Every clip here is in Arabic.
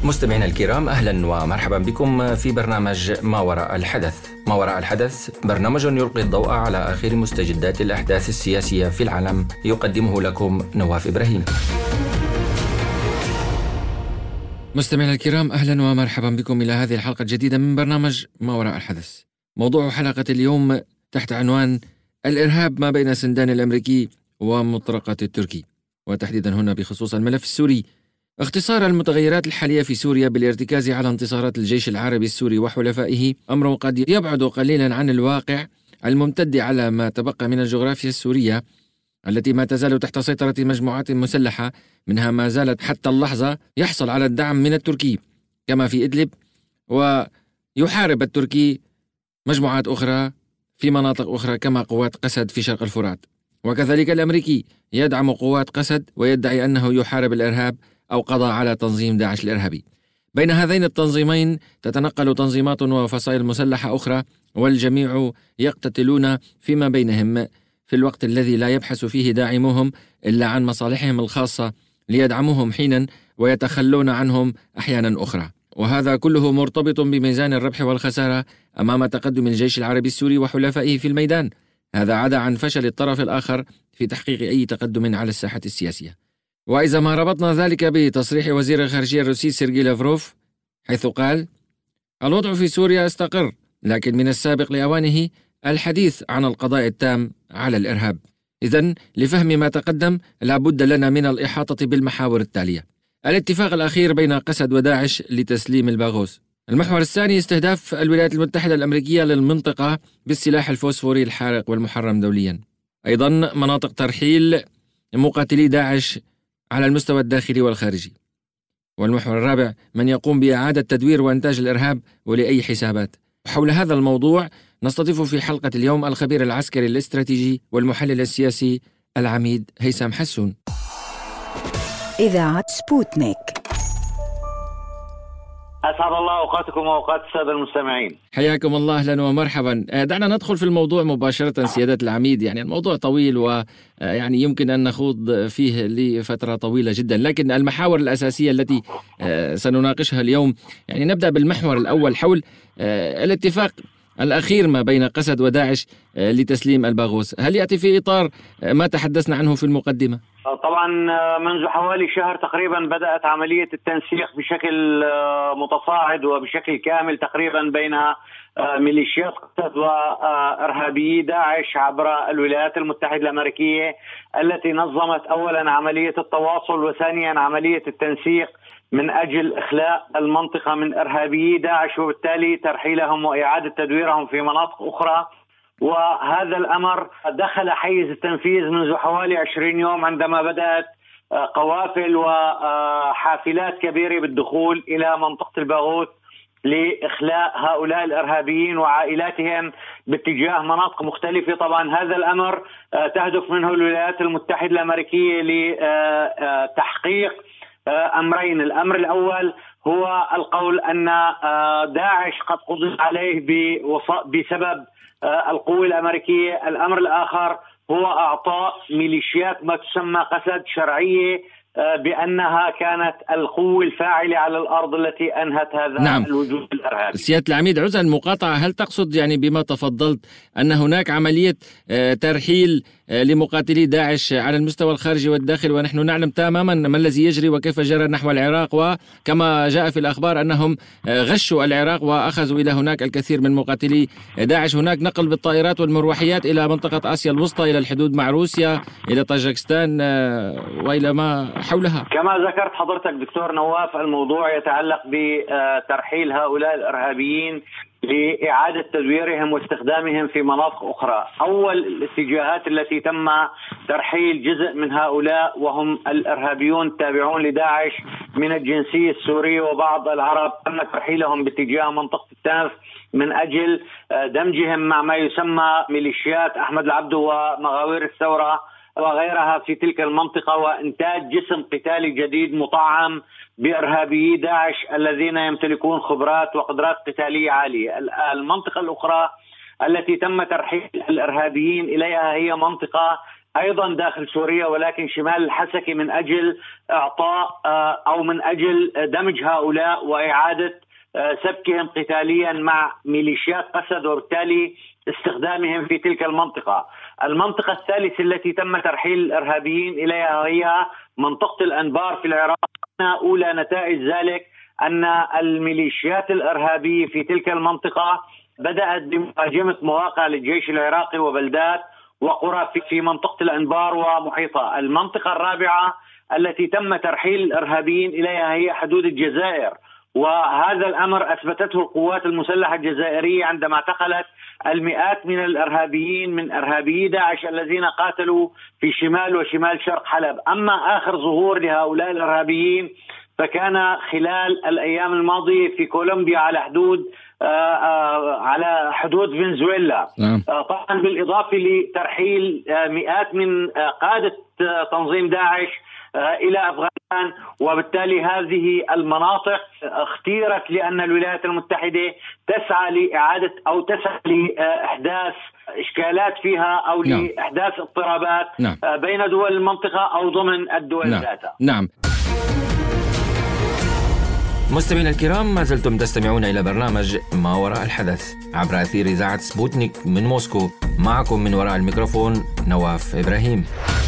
مستمعينا الكرام، أهلا ومرحبا بكم في برنامج ما وراء الحدث. ما وراء الحدث برنامج يلقي الضوء على آخر مستجدات الأحداث السياسية في العالم، يقدمه لكم نواف إبراهيم. مستمعينا الكرام، أهلا ومرحبا بكم إلى هذه الحلقة الجديدة من برنامج ما وراء الحدث. موضوع حلقة اليوم تحت عنوان الإرهاب ما بين سندان الأمريكي ومطرقة التركي، وتحديدا هنا بخصوص الملف السوري. اختصار المتغيرات الحالية في سوريا بالارتكاز على انتصارات الجيش العربي السوري وحلفائه أمر قد يبعد قليلا عن الواقع الممتد على ما تبقى من الجغرافيا السورية التي ما تزال تحت سيطرة مجموعات مسلحة، منها ما زالت حتى اللحظة يحصل على الدعم من التركي كما في إدلب، ويحارب التركي مجموعات أخرى في مناطق أخرى كما قوات قسد في شرق الفرات، وكذلك الأمريكي يدعم قوات قسد ويدعي أنه يحارب الإرهاب أو قضى على تنظيم داعش الإرهابي. بين هذين التنظيمين تتنقل تنظيمات وفصائل مسلحة أخرى، والجميع يقتتلون فيما بينهم في الوقت الذي لا يبحث فيه داعموهم إلا عن مصالحهم الخاصة ليدعموهم حينا ويتخلون عنهم أحيانا أخرى. وهذا كله مرتبط بميزان الربح والخسارة أمام تقدم الجيش العربي السوري وحلفائه في الميدان. هذا عدا عن فشل الطرف الآخر في تحقيق أي تقدم على الساحة السياسية. وإذا ما ربطنا ذلك بتصريح وزير الخارجية الروسي سيرجي لافروف، حيث قال: الوضع في سوريا استقر، لكن من السابق لأوانه الحديث عن القضاء التام على الإرهاب. إذن لفهم ما تقدم لابد لنا من الإحاطة بالمحاور التالية: الاتفاق الأخير بين قسد وداعش لتسليم الباغوس. المحور الثاني: استهداف الولايات المتحدة الأمريكية للمنطقة بالسلاح الفوسفوري الحارق والمحرم دوليا. أيضا مناطق ترحيل مقاتلي داعش على المستوى الداخلي والخارجي. والمحور الرابع: من يقوم بإعادة تدوير وإنتاج الإرهاب ولأي حسابات. حول هذا الموضوع نستضيف في حلقة اليوم الخبير العسكري الاستراتيجي والمحلل السياسي العميد هيثم حسون. إذاعة سبوتنيك. أسعد الله أوقاتكم وأوقات السادة المستمعين. حياكم الله، أهلا ومرحبا. دعنا ندخل في الموضوع مباشرة سيادة العميد. يعني الموضوع طويل ويعني يمكن أن نخوض فيه لفترة طويلة جدا، لكن المحاور الأساسية التي سنناقشها اليوم، يعني نبدأ بالمحور الأول حول الاتفاق الأخير ما بين قسد وداعش لتسليم الباغوس. هل يأتي في إطار ما تحدثنا عنه في المقدمة؟ طبعا منذ حوالي شهر تقريبا بدأت عملية التنسيق بشكل متصاعد وبشكل كامل تقريبا بين ميليشيات قسد وإرهابيي داعش عبر الولايات المتحدة الأمريكية، التي نظمت أولا عملية التواصل وثانيا عملية التنسيق من أجل إخلاء المنطقة من إرهابيي داعش، وبالتالي ترحيلهم وإعادة تدويرهم في مناطق أخرى. وهذا الأمر دخل حيز التنفيذ منذ حوالي 20 يوم عندما بدأت قوافل وحافلات كبيرة بالدخول إلى منطقة الباغوث لإخلاء هؤلاء الإرهابيين وعائلاتهم باتجاه مناطق مختلفة. طبعا هذا الأمر تهدف منه الولايات المتحدة الأمريكية لتحقيق أمرين. الأمر الأول هو القول أن داعش قد قضي عليه بسبب القوة الأمريكية. الأمر الآخر هو إعطاء ميليشيات ما تسمى قسد شرعية بأنها كانت القوة الفاعلة على الأرض التي أنهت هذا الوجود الإرهابي. سيادة العميد، عذرا المقاطعة، هل تقصد يعني بما تفضلت أن هناك عملية ترحيل لمقاتلي داعش على المستوى الخارجي والداخلي، ونحن نعلم تماما ما الذي يجري وكيف جرى نحو العراق، وكما جاء في الأخبار أنهم غشوا العراق وأخذوا إلى هناك الكثير من مقاتلي داعش. هناك نقل بالطائرات والمروحيات إلى منطقة آسيا الوسطى، إلى الحدود مع روسيا، إلى طاجكستان وإلى ما حولها. كما ذكرت حضرتك دكتور نواف، الموضوع يتعلق بترحيل هؤلاء الإرهابيين لإعادة تدويرهم واستخدامهم في مناطق أخرى. أول الاتجاهات التي تم ترحيل جزء من هؤلاء وهم الإرهابيون التابعون لداعش من الجنسية السورية وبعض العرب، تم ترحيلهم باتجاه منطقة التنف من أجل دمجهم مع ما يسمى ميليشيات أحمد العبدو ومغاوير الثورة وغيرها في تلك المنطقة، وإنتاج جسم قتالي جديد مطعم بإرهابيي داعش الذين يمتلكون خبرات وقدرات قتالية عالية. المنطقة الأخرى التي تم ترحيل الإرهابيين إليها هي منطقة أيضا داخل سوريا، ولكن شمال الحسكة من أجل إعطاء أو من أجل دمج هؤلاء وإعادة سبكهم قتاليا مع ميليشيات قسد، وبالتالي استخدامهم في تلك المنطقة. المنطقة الثالثة التي تم ترحيل الإرهابيين إليها هي منطقة الأنبار في العراق. أولى نتائج ذلك أن الميليشيات الإرهابية في تلك المنطقة بدأت بمهاجمة مواقع للجيش العراقي وبلدات وقرى في منطقة الأنبار ومحيطها. المنطقة الرابعة التي تم ترحيل الإرهابيين إليها هي حدود الجزائر، وهذا الأمر أثبتته القوات المسلحة الجزائرية عندما اعتقلت المئات من الإرهابيين من إرهابيي داعش الذين قاتلوا في شمال وشمال شرق حلب. أما آخر ظهور لهؤلاء الإرهابيين فكان خلال الأيام الماضية في كولومبيا على حدود فنزويلا. طبعا بالإضافة لترحيل مئات من قادة تنظيم داعش إلى أفغانستان، وبالتالي هذه المناطق اختيرت لأن الولايات المتحدة تسعى لإعادة أو تسعى لإحداث إشكالات فيها أو لإحداث اضطرابات بين دول المنطقة أو ضمن الدول ذاتها. نعم. مستمعينا الكرام، ما زلتم تستمعون إلى برنامج ما وراء الحدث عبر أثير إذاعة سبوتنيك من موسكو. معكم من وراء الميكروفون نواف إبراهيم.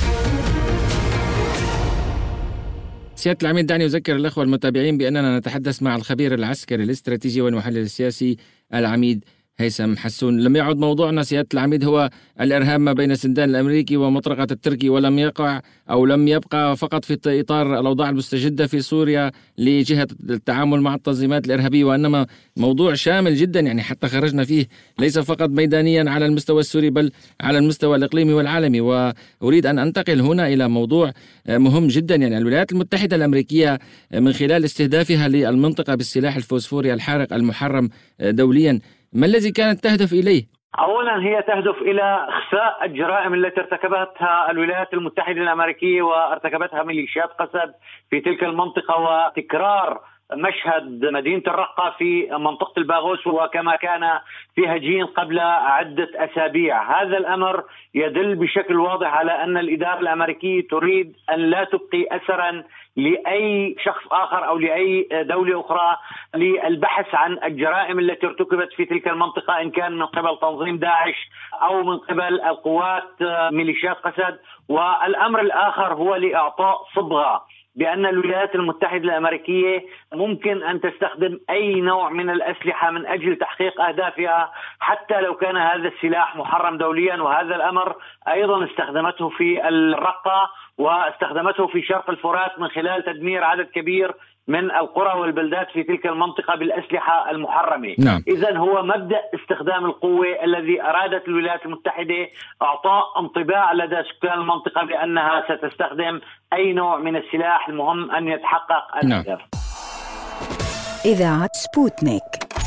سيادة العميد، دعني أذكر الأخوة المتابعين بأننا نتحدث مع الخبير العسكري الاستراتيجي والمحلل السياسي العميد هيثم حسون. لم يعد موضوعنا سيادة العميد هو الإرهاب ما بين سندان الأمريكي ومطرقة التركي، ولم يبقى فقط في إطار الأوضاع المستجدة في سوريا لجهة التعامل مع التنظيمات الإرهابية، وإنما موضوع شامل جدا، يعني حتى خرجنا فيه ليس فقط ميدانيا على المستوى السوري بل على المستوى الإقليمي والعالمي. وأريد أن أنتقل هنا إلى موضوع مهم جدا، يعني الولايات المتحدة الأمريكية من خلال استهدافها للمنطقة بالسلاح الفوسفوري الحارق المحرم دوليا، ما الذي كانت تهدف إليه؟ أولا هي تهدف إلى إخفاء الجرائم التي ارتكبتها الولايات المتحدة الأمريكية وارتكبتها ميليشيات قسد في تلك المنطقة، وتكرار مشهد مدينة الرقة في منطقة الباغوس وكما كان في هجين قبل عدة أسابيع. هذا الأمر يدل بشكل واضح على أن الإدارة الأمريكية تريد أن لا تبقي أثرا لأي شخص آخر أو لأي دولة أخرى للبحث عن الجرائم التي ارتكبت في تلك المنطقة، إن كان من قبل تنظيم داعش أو من قبل القوات ميليشيات قسد. والأمر الآخر هو لإعطاء صبغة بأن الولايات المتحدة الأمريكية ممكن أن تستخدم أي نوع من الأسلحة من أجل تحقيق أهدافها، حتى لو كان هذا السلاح محرم دوليا. وهذا الأمر أيضا استخدمته في الرقة واستخدمته في شرق الفرات من خلال تدمير عدد كبير من القرى والبلدات في تلك المنطقة بالأسلحة المحرمة. إذن هو مبدأ استخدام القوة الذي أرادت الولايات المتحدة إعطاء انطباع لدى سكان المنطقة بأنها ستستخدم أي نوع من السلاح، المهم أن يتحقق الهدف. إذاعة سبوتنيك.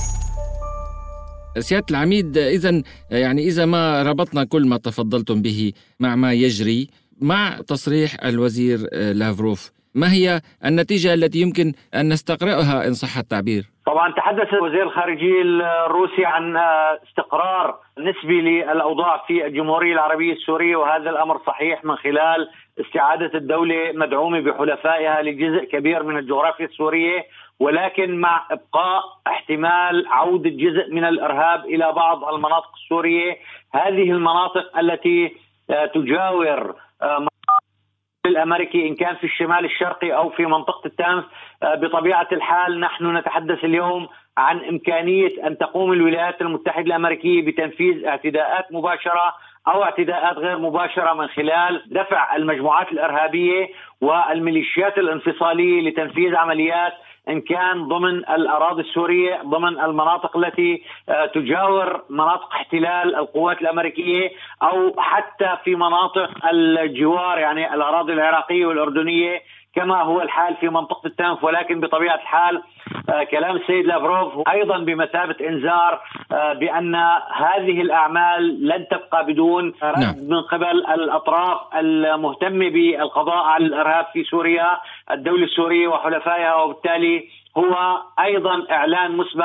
سيادة العميد، إذا ما ربطنا كل ما تفضلتم به مع ما يجري مع تصريح الوزير لافروف، ما هي النتيجة التي يمكن أن نستقرأها إن صح التعبير؟ طبعا تحدث وزير الخارجية الروسي عن استقرار نسبي للأوضاع في الجمهورية العربية السورية، وهذا الأمر صحيح من خلال استعادة الدولة مدعومة بحلفائها لجزء كبير من الجغرافيا السورية، ولكن مع إبقاء احتمال عودة جزء من الإرهاب إلى بعض المناطق السورية. هذه المناطق التي تجاور الأمريكي إن كان في الشمال الشرقي أو في منطقة التنف، بطبيعة الحال نحن نتحدث اليوم عن إمكانية أن تقوم الولايات المتحدة الأمريكية بتنفيذ اعتداءات مباشرة أو اعتداءات غير مباشرة من خلال دفع المجموعات الإرهابية والميليشيات الانفصالية لتنفيذ عمليات إن كان ضمن الأراضي السورية، ضمن المناطق التي تجاور مناطق احتلال القوات الأمريكية، أو حتى في مناطق الجوار يعني الأراضي العراقية والأردنية كما هو الحال في منطقة التنف. ولكن بطبيعة الحال كلام السيد لافروف أيضا بمثابة إنذار بأن هذه الأعمال لن تبقى بدون رد من قبل الأطراف المهتمة بالقضاء على الإرهاب في سوريا، الدولة السورية وحلفائها. وبالتالي هو أيضا إعلان مسبق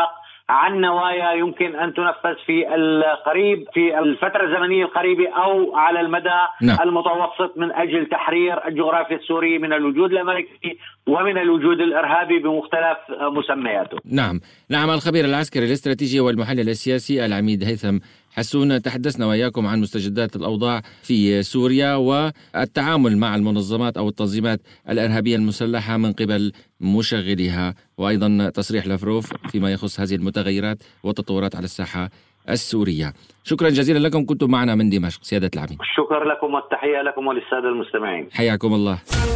عن نوايا يمكن أن تنفذ في القريب، في الفترة الزمنية القريبة أو على المدى المتوسط، من أجل تحرير الجغرافيا السورية من الوجود الأمريكي ومن الوجود الإرهابي بمختلف مسمياته. نعم الخبير العسكري الاستراتيجي والمحلل السياسي العميد هيثم حسون، تحدثنا وإياكم عن مستجدات الأوضاع في سوريا والتعامل مع المنظمات أو التنظيمات الإرهابية المسلحة من قبل مشغليها، وأيضا تصريح لافروف فيما يخص هذه المتغيرات والتطورات على الساحة السورية. شكرا جزيلا لكم، كنتم معنا من دمشق سيادة العميد. شكرا لكم والتحية لكم وللسادة المستمعين. حياكم الله.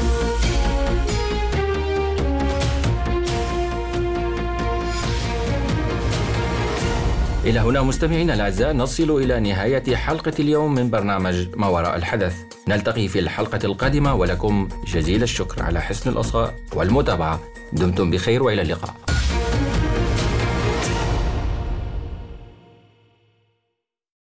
إلى هنا مستمعينا الأعزاء نصل إلى نهاية حلقة اليوم من برنامج ما وراء الحدث. نلتقي في الحلقة القادمة، ولكم جزيل الشكر على حسن الإصغاء والمتابعة. دمتم بخير وإلى اللقاء.